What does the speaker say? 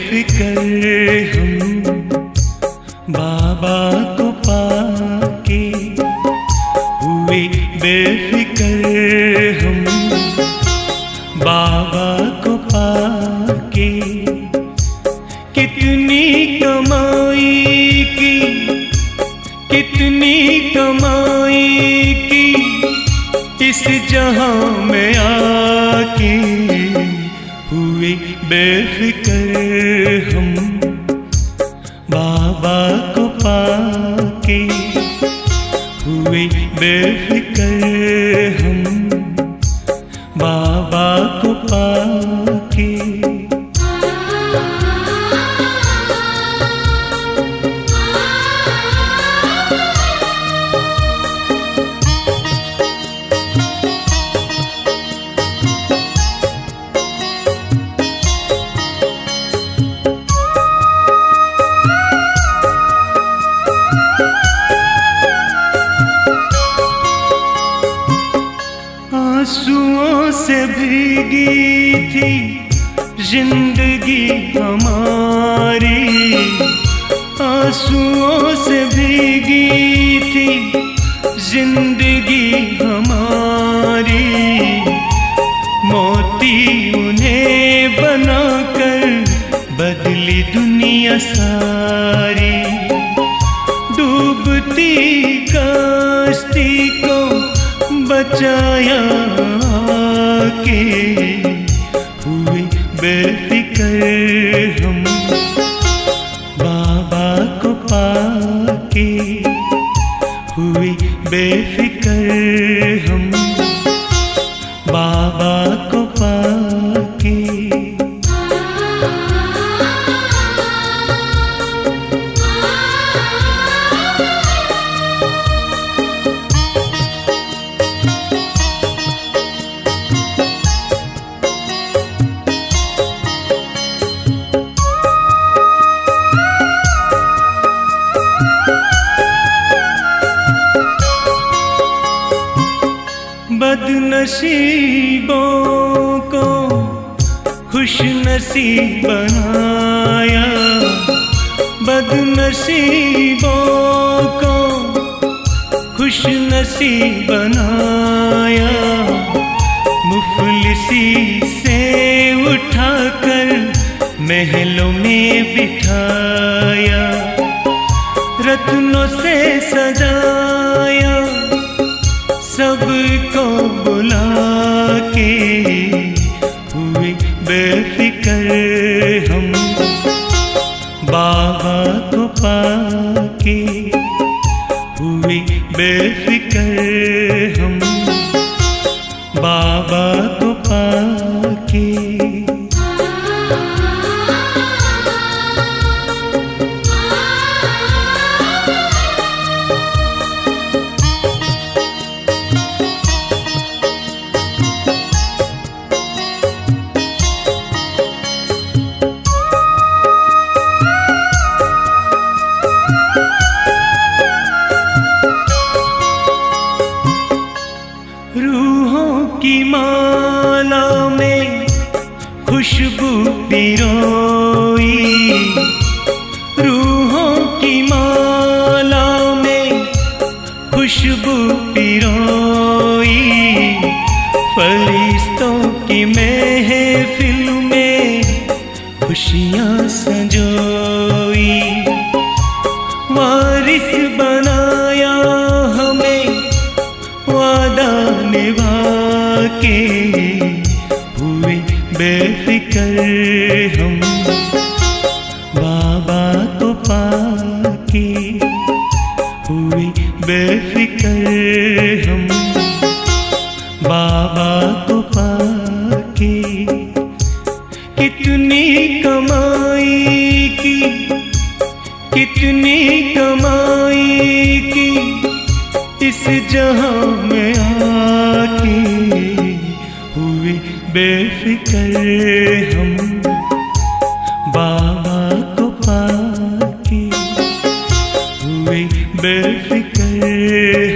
बेफिक्र हम बाबा को पाके, हुए बेफिक्र हम बाबा को पाके। कितनी कमाई की, कितनी कमाई की इस जहां में आके, हुए बेफिक्र हम बाबा को पाके, हुए बेफिक्र हम बाबा को पाके। आंसुओं से भीगी थी जिंदगी हमारी, आंसुओं से भीगी थी जिंदगी हमारी। मोती उन्हें बनाकर बदली दुनिया सारी, डूबती कश्ती को बचाया के, हुए बेफिक्र हम बाबा को पाके, हुए बेफिक्र हम बाबा को पाके। बदनसीबों को खुशनसीब बनाया, बदनसीबों को खुशनसीब बनाया। मुफलिसी से उठाकर महलों में बिठाया, रत्नों से सजाया सबको बुला के, हुए बेफिक्र हम बाबा को पाके, हुए बेफिक्र हम बाबा को पाके। रूहों की माला में खुशबू पिरोई, रूहों की माला में खुशबू पिरोई। फरिश्तों की महफिल में खुशियाँ संजोई, वारिस बनाया हमें वादा निभा के, हुए बेफिक्र हम बाबा को पाके, हुए बेफिक्र हम बाबा को पाके। कितनी कमाई की, कितनी कमाई की इस जहां में आके, हुए बेफिक्र हम बाबा को पाके, हुए बेफिक्र